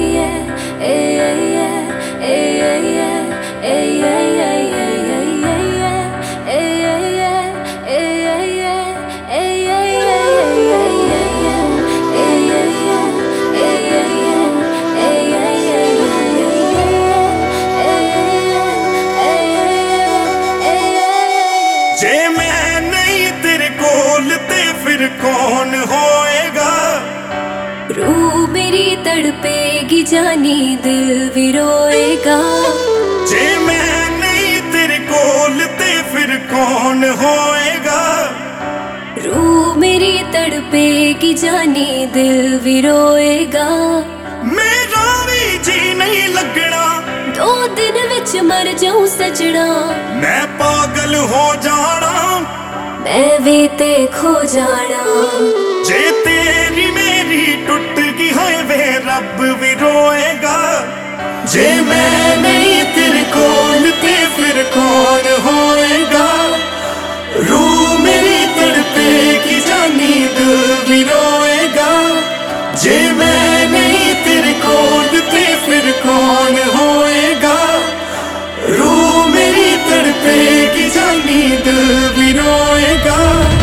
जे मैं नहीं तेरे कोल ते फिर कौन होएगा। रूह मेरी तड़पेगी जानी दिल भी रोएगा। जे मैं नहीं तेरे कोल ते फिर कौन होएगा। रूह मेरी तड़पेगी जानी दिल भी रोएगा। मेरा भी जी नहीं लगना 2 दिन विच मर जाऊं सजना। मैं पागल हो जाना मैं भी ते खो जाना। जे तेरी मेरी टूट गई है वे रब भी रोएगा। जे मैं नहीं तेरे कोल ते फिर कौन होएगा। रूह मेरी तड़पेगी जानी दिल भी रोएगा। जे मैं नहीं तेरे कोल ते फिर कौन होएगा। रूह मेरी तड़पेगी जानी दिल भी रोएगा।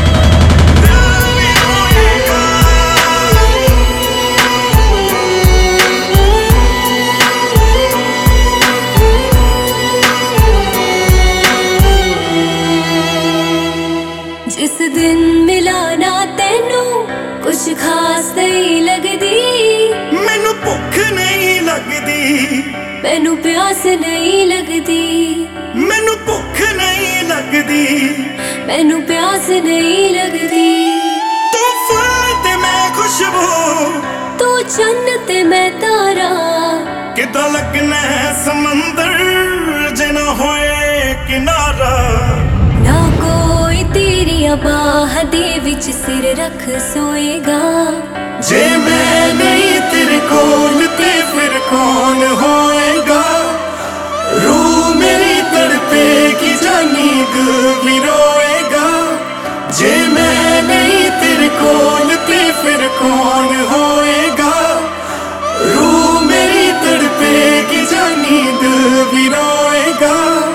जिस दिन मिला ना तेनू कुछ खास नहीं लगदी। मैनू भुख नहीं लगदी। मैनू प्यास नहीं लगदी। मैनू भुख नहीं लगदी। मैनू प्यास नहीं लगदी। तू फुल ते मैं खुशबू। तू चन्न ते मैं तारा। किदा लगना है समंदर जे ना होए किनारा। ना कोई तेरिया बाह दे विच सिर रख सोएगा। जे मैं नहीं तेरे कोल ते फिर कौन होएगा। रूह मेरी तड़पेगी जानी दिल भी रोएगा। जे मैं नहीं तेरे कोल ते फिर कौन होएगा। रूह मेरी तड़पेगी जानी दिल भी रोएगा।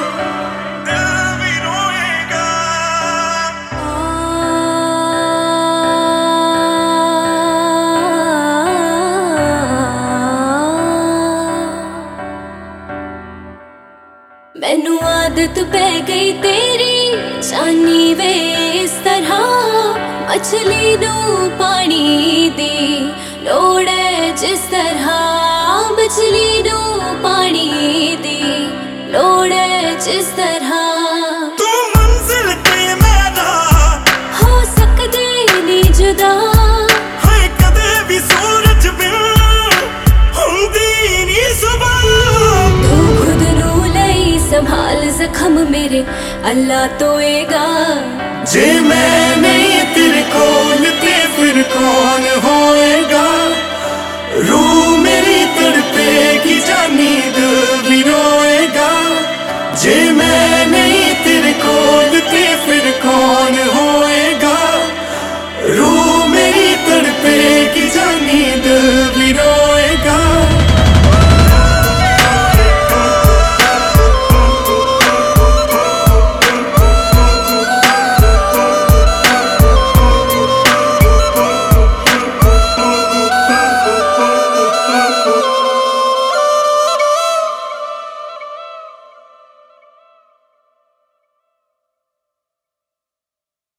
मैनू आदत पै गई तेरी जानी वे इस तरह। मछली नू पानी दी लोड़ है जिस तरह। मछली नू पानी दी लोड़ है जिस तरह। तू मंजिल ते मेरा हो सकदे नी जुदा। हाय कदे भी सूरज बिन हुंदी नी सुबह। तू खुद नू लई संभाल जख्म मेरे अल्लाह तोएगा। जे मैं नहीं तेरे कोल ते फिर कौन होएगा।